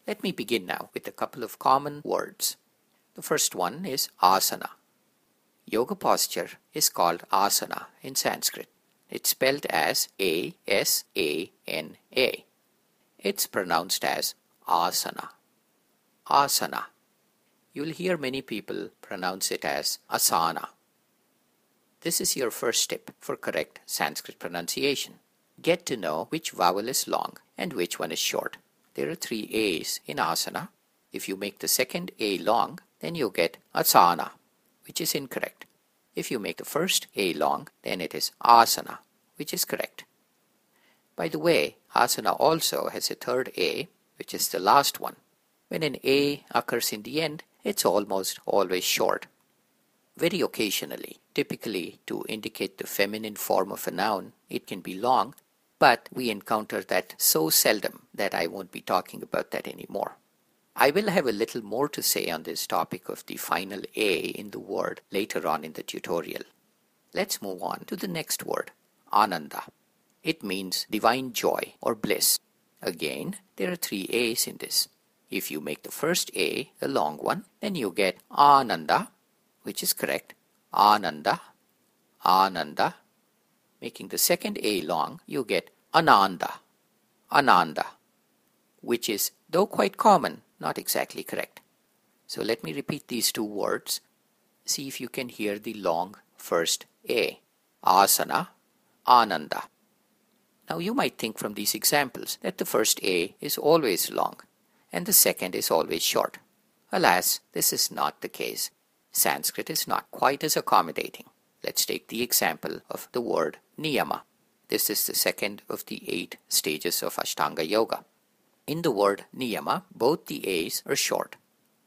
Let me begin now with a couple of common words. The first one is asana. Yoga posture is called asana in Sanskrit. It's spelled as A-S-A-N-A. It's pronounced as asana. Asana. You'll hear many people pronounce it as asana. This is your first step for correct Sanskrit pronunciation. Get to know which vowel is long and which one is short. There are 3 A's in asana. If you make the second A long, then you get asana, which is incorrect. If you make the first A long, then it is asana, which is correct. By the way, asana also has a third A, which is the last one. When an A occurs in the end, it's almost always short. Very occasionally, typically to indicate the feminine form of a noun, it can be long, but we encounter that so seldom that I won't be talking about that anymore. I will have a little more to say on this topic of the final A in the word later on in the tutorial. Let's move on to the next word, ananda. It means divine joy or bliss. Again, there are 3 A's in this. If you make the first A a long one, then you get ananda, which is correct. Ananda, ananda. Making the second A long, you get ananda, ananda, which is, though quite common, not exactly correct. So let me repeat these 2 words. See if you can hear the long first A. Asana, ananda. Now you might think from these examples that the first A is always long and the second is always short. Alas, this is not the case. Sanskrit is not quite as accommodating. Let's take the example of the word niyama. This is the second of the 8 stages of Ashtanga Yoga. In the word niyama, both the A's are short.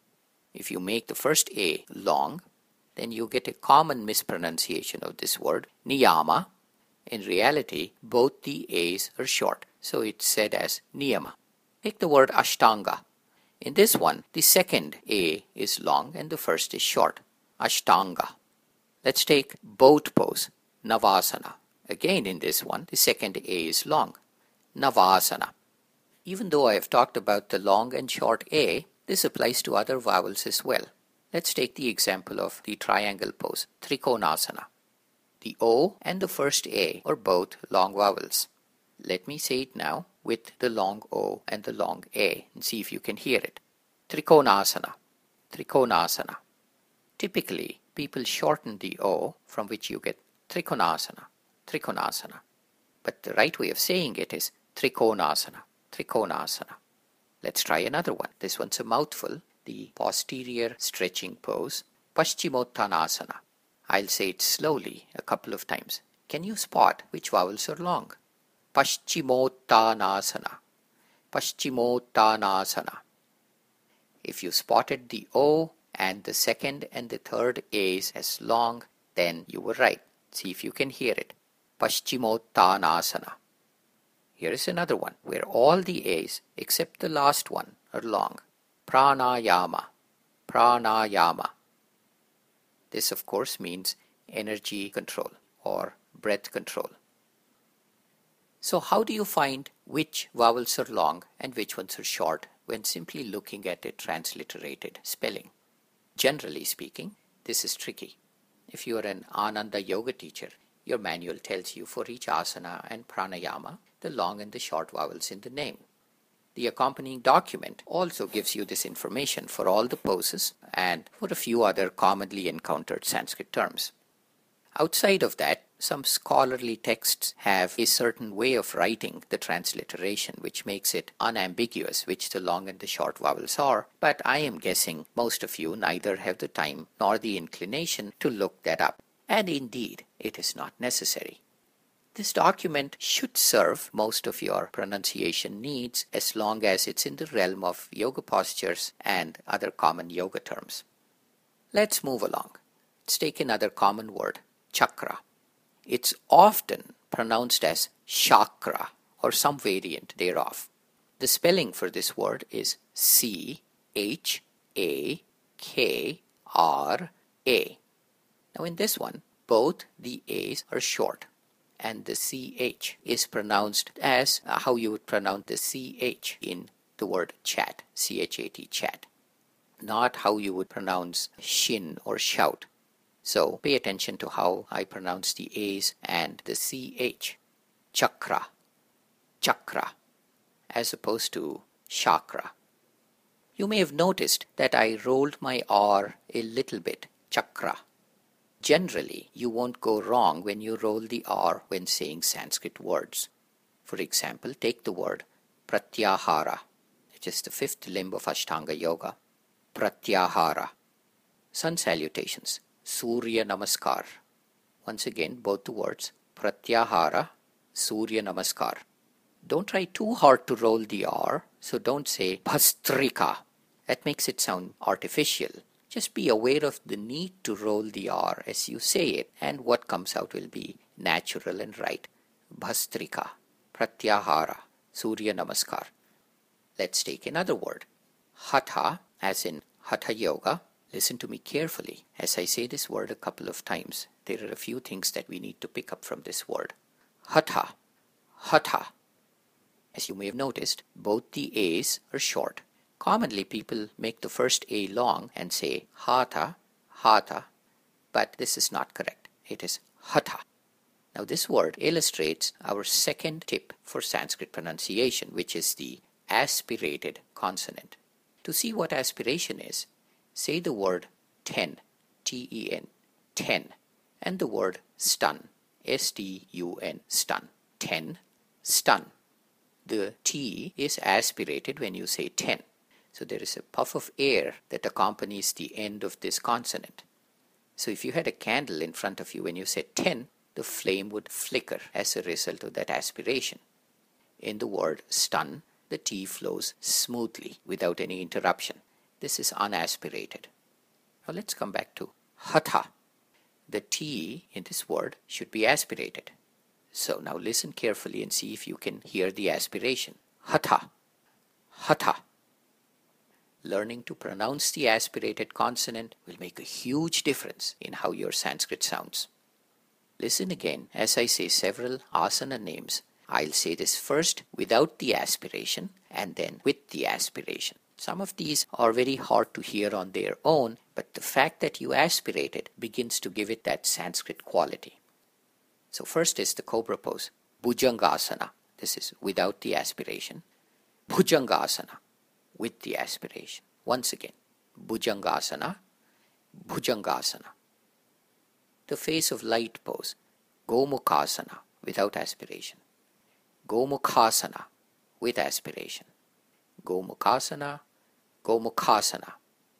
If you make the first A long, then you get a common mispronunciation of this word, niyama. In reality, both the A's are short, so it's said as niyama. Take the word ashtanga. In this one, the second A is long and the first is short, ashtanga. Let's take boat pose, navasana. Again in this one, the second A is long, navasana. Even though I have talked about the long and short A, this applies to other vowels as well. Let's take the example of the triangle pose, trikonasana. The O and the first A are both long vowels. Let me say it now with the long O and the long A and see if you can hear it. Trikonasana, trikonasana. Typically, people shorten the O, from which you get trikonasana, trikonasana. But the right way of saying it is trikonasana, trikonasana. Let's try another one. This one's a mouthful. The posterior stretching pose, paschimottanasana. I'll say it slowly a couple of times. Can you spot which vowels are long? Paschimottanasana, paschimottanasana. If you spotted the O and the second and the third A's as long, then you were right. See if you can hear it. Paschimottanasana. Here is another one where all the A's except the last one are long. Pranayama, pranayama. This of course means energy control or breath control. So how do you find which vowels are long and which ones are short when simply looking at a transliterated spelling? Generally speaking, this is tricky. If you are an Ananda yoga teacher, your manual tells you for each asana and pranayama the long and the short vowels in the name. The accompanying document also gives you this information for all the poses and for a few other commonly encountered Sanskrit terms. Outside of that, some scholarly texts have a certain way of writing the transliteration which makes it unambiguous which the long and the short vowels are, but I am guessing most of you neither have the time nor the inclination to look that up, and indeed it is not necessary. This document should serve most of your pronunciation needs as long as it's in the realm of yoga postures and other common yoga terms. Let's move along. Let's take another common word, chakra. It's often pronounced as chakra or some variant thereof. The spelling for this word is C-H-A-K-R-A. Now in this one, both the A's are short and the CH is pronounced as how you would pronounce the CH in the word chat, C-H-A-T, chat, not how you would pronounce shin or shout. So pay attention to how I pronounce the A's and the CH. Chakra, chakra, as opposed to chakra. You may have noticed that I rolled my R a little bit, chakra. Generally, you won't go wrong when you roll the R when saying Sanskrit words. For example, take the word pratyahara, which is the fifth limb of Ashtanga Yoga. Pratyahara. Sun salutations, Surya Namaskar. Once again, both the words pratyahara, Surya Namaskar. Don't try too hard to roll the R, so don't say bhastrika. That makes it sound artificial. Just be aware of the need to roll the R as you say it, and what comes out will be natural and right. Bhastrika, pratyahara, Surya Namaskar. Let's take another word. Hatha, as in Hatha Yoga. Listen to me carefully as I say this word a couple of times. There are a few things that we need to pick up from this word. Hatha, hatha. As you may have noticed, both the A's are short. Commonly, people make the first A long and say hatha, hatha, but this is not correct. It is hatha. Now, this word illustrates our second tip for Sanskrit pronunciation, which is the aspirated consonant. To see what aspiration is, say the word ten, T-E-N, ten, and the word stun, S-T-U-N, stun, ten, stun. The T is aspirated when you say ten. So there is a puff of air that accompanies the end of this consonant. So if you had a candle in front of you when you said ten, the flame would flicker as a result of that aspiration. In the word stun, the T flows smoothly without any interruption. This is unaspirated. Now let's come back to hatha. The T in this word should be aspirated. So now listen carefully and see if you can hear the aspiration. Hatha, hatha. Learning to pronounce the aspirated consonant will make a huge difference in how your Sanskrit sounds. Listen again as I say several asana names. I'll say this first without the aspiration and then with the aspiration. Some of these are very hard to hear on their own, but the fact that you aspirate it begins to give it that Sanskrit quality. So first is the cobra pose, Bhujangasana. This is without the aspiration. Bhujangasana, with the aspiration. Once again, Bhujangasana, Bhujangasana. The face of light pose, Gomukhasana, without aspiration. Gomukhasana, with aspiration. Gomukhasana, Gomukhasana.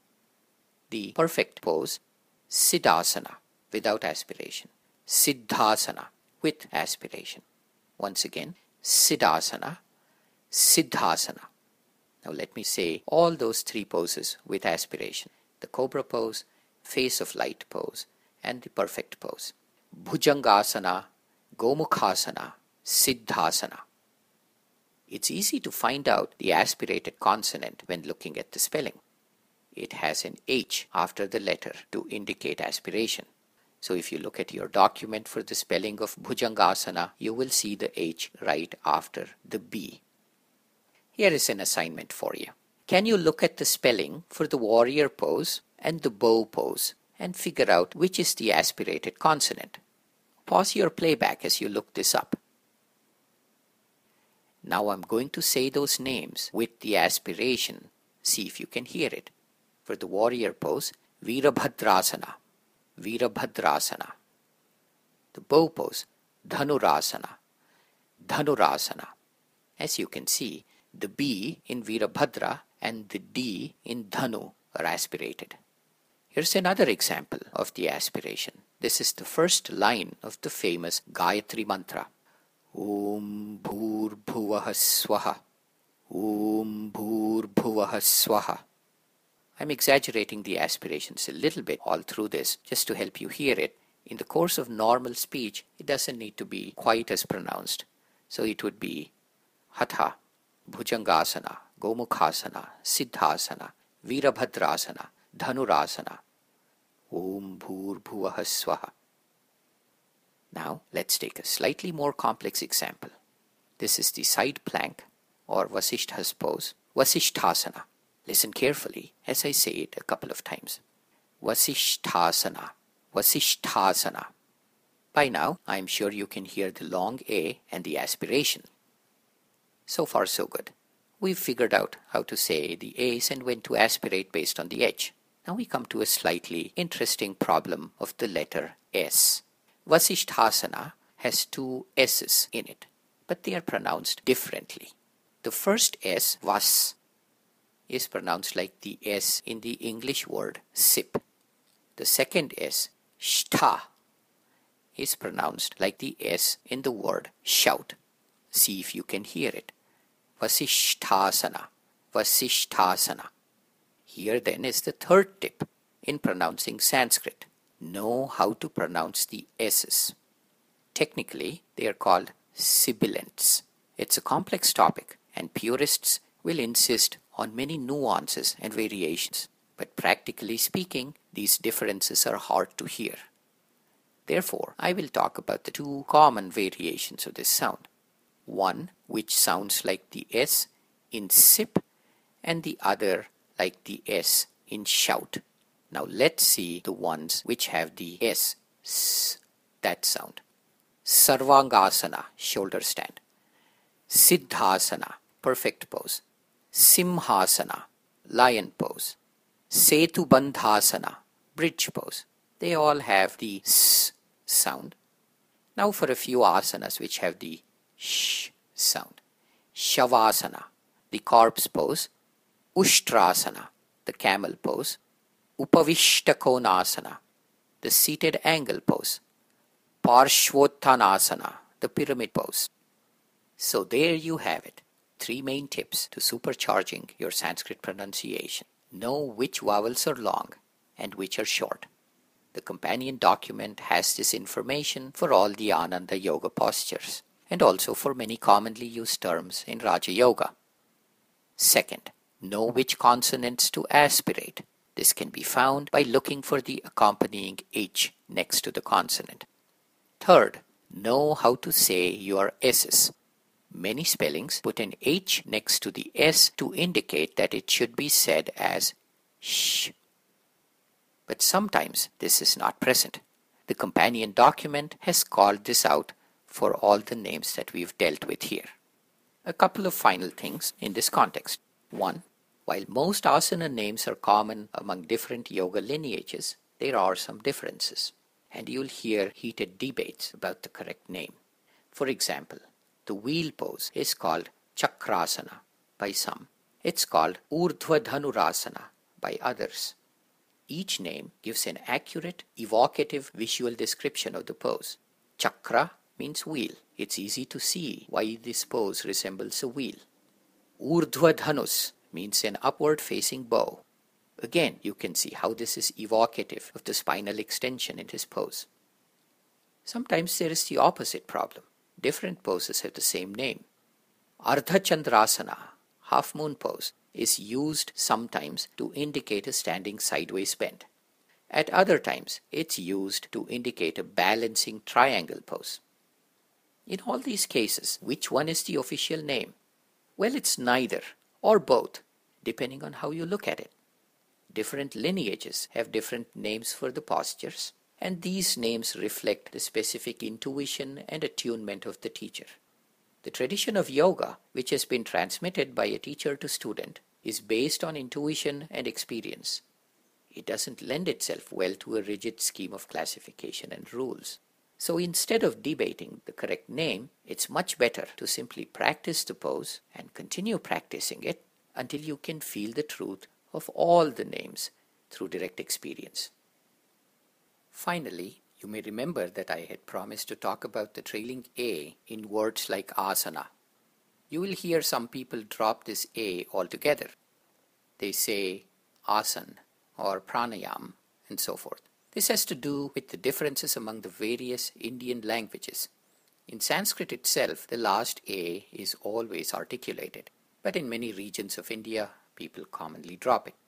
The perfect pose, Siddhasana, without aspiration. Siddhasana, with aspiration. Once again, Siddhasana, Siddhasana. Now let me say all those three poses with aspiration. The cobra pose, face of light pose, and the perfect pose. Bhujangasana, Gomukhasana, Siddhasana. It's easy to find out the aspirated consonant when looking at the spelling. It has an H after the letter to indicate aspiration. So if you look at your document for the spelling of Bhujangasana, you will see the H right after the B. Here is an assignment for you. Can you look at the spelling for the warrior pose and the bow pose and figure out which is the aspirated consonant? Pause your playback as you look this up. Now I'm going to say those names with the aspiration. See if you can hear it. For the warrior pose, Virabhadrasana, Virabhadrasana. The bow pose, Dhanurasana, Dhanurasana. As you can see, the B in Virabhadra and the D in Dhanu are aspirated. Here's another example of the aspiration. This is the first line of the famous Gayatri Mantra. Om Bhur Bhuvaha Swaha. Om Bhur Bhuvaha Swaha. I'm exaggerating the aspirations a little bit all through this just to help you hear it. In the course of normal speech, it doesn't need to be quite as pronounced. So it would be Hatha, Bhujangasana, Gomukhasana, Siddhasana, Virabhadrasana, Dhanurasana. Om Bhur Bhuvaha Swaha. Now let's take a slightly more complex example. This is the side plank or Vasishtha's pose Vasishthasana. Listen carefully as I say it a couple of times. Vasishthasana. Vasishthasana. By now, I am sure you can hear the long A and the aspiration. So far, so good. We've figured out how to say the A's and when to aspirate based on the H. Now we come to a slightly interesting problem of the letter S. Vasishthasana has two S's in it, but they are pronounced differently. The first S, Vas, is pronounced like the S in the English word sip. The second S, Shtha, is pronounced like the S in the word shout. See if you can hear it. Vasishthasana. Vasishthasana. Here then is the third tip in pronouncing Sanskrit. Know how to pronounce the S's. Technically, they are called sibilants. It's a complex topic, and purists will insist on many nuances and variations. But practically speaking, these differences are hard to hear. Therefore, I will talk about the two common variations of this sound. One which sounds like the S in sip, and the other like the S in shout. Now let's see the ones which have the S, that sound. Sarvangasana, shoulder stand. Siddhasana, perfect pose. Simhasana, lion pose. Setubandhasana, bridge pose. They all have the S sound. Now for a few asanas which have the sh sound. Shavasana, the corpse pose. Ushtrasana, the camel pose. Upavishtakonasana, the seated angle pose. Parshvottanasana, the pyramid pose. So there you have it. 3 main tips to supercharging your Sanskrit pronunciation. Know which vowels are long and which are short. The companion document has this information for all the Ananda Yoga postures and also for many commonly used terms in Raja Yoga. Second, know which consonants to aspirate. This can be found by looking for the accompanying H next to the consonant. Third, know how to say your S's. Many spellings put an H next to the S to indicate that it should be said as sh. But sometimes this is not present. The companion document has called this out for all the names that we've dealt with here. A couple of final things in this context. 1. While most asana names are common among different yoga lineages, there are some differences, and you'll hear heated debates about the correct name. For example, the wheel pose is called Chakrasana by some. It's called Urdhva Dhanurasana by others. Each name gives an accurate, evocative visual description of the pose. Chakra means wheel. It's easy to see why this pose resembles a wheel. Urdhva Dhanus means an upward-facing bow. Again, you can see how this is evocative of the spinal extension in this pose. Sometimes there is the opposite problem. Different poses have the same name. Ardha Chandrasana, half moon pose, is used sometimes to indicate a standing sideways bend. At other times, it's used to indicate a balancing triangle pose. In all these cases, which one is the official name? Well, it's neither or both, depending on how you look at it. Different lineages have different names for the postures, and these names reflect the specific intuition and attunement of the teacher. The tradition of yoga, which has been transmitted by a teacher to student, is based on intuition and experience. It doesn't lend itself well to a rigid scheme of classification and rules. So instead of debating the correct name, it's much better to simply practice the pose and continue practicing it until you can feel the truth of all the names through direct experience. Finally, you may remember that I had promised to talk about the trailing A in words like asana. You will hear some people drop this A altogether. They say asan or pranayam and so forth. This has to do with the differences among the various Indian languages. In Sanskrit itself, the last A is always articulated, but in many regions of India, people commonly drop it.